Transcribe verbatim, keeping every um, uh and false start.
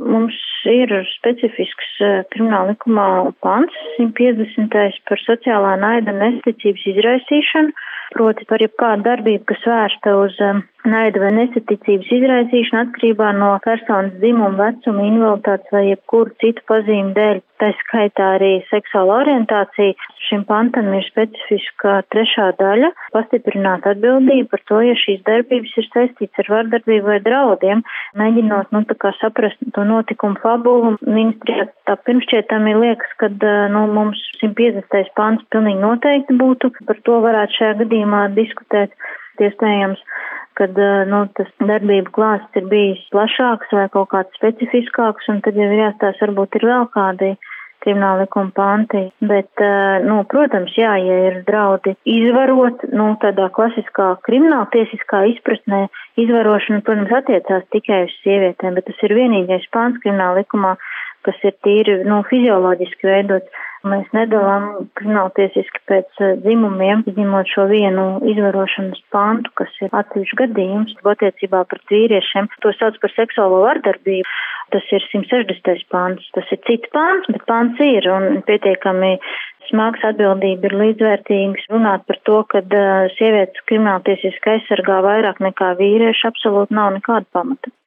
mums ir specifisks krimināla likumā pants simt piecdesmitais par sociālā naida un nesticības izraisīšanu, proti par jebkādu darbību, kas vērsta uz naida vai nesaticības izraisīšanu atkarībā no personas dzimuma, vecuma, invaliditātes vai jebkuru citu pazīmi dēļ, tā skaitā arī seksuāla orientācija. Šim pantam ir specifiska trešā daļa - pastiprināt atbildību par to, ja šīs darbības ir saistīts ar vardarbību vai draudiem. Mēģinot, nu, tā kā saprast to notikumu fabulu, ministrijā tā pirmšķietami liekas, ka, nu, mums simt piecdesmitais pants pilnīgi noteikti būtu, par to varētu šajā gadījumā diskutēt. Iespējams, kad, nu, tas darbību klāsts ir bijis plašāks vai kaut kāds specifiskāks, un tad jau ir jāstāsta, varbūt ir vēl kādi krimināla likuma panti. Bet, nu, protams, jā, ja ir draudi izvarot, nu, tādā klasiskā krimināla tiesiskā izpratnē, izvarošana, protams, attiecās tikai uz sievietēm, bet tas ir vienīgais pants krimināla likumā, kas ir tīri, nu, fizioloģiski veidots. Mēs nedalām krimināltiesiski pēc dzimumiem, izņemot šo vienu izvarošanas pantu, kas ir atsevišķs gadījums. Attiecībā pret vīriešiem to sauc par seksuālo vardarbību. Tas ir simt sešdesmitais pants. Tas ir cits pants, bet pants ir un pietiekami smags atbildība ir līdzvērtīgas. Runāt par to, ka sievietes krimināltiesiski aizsargā vairāk nekā vīrieši, absolūti nav nekāda pamata.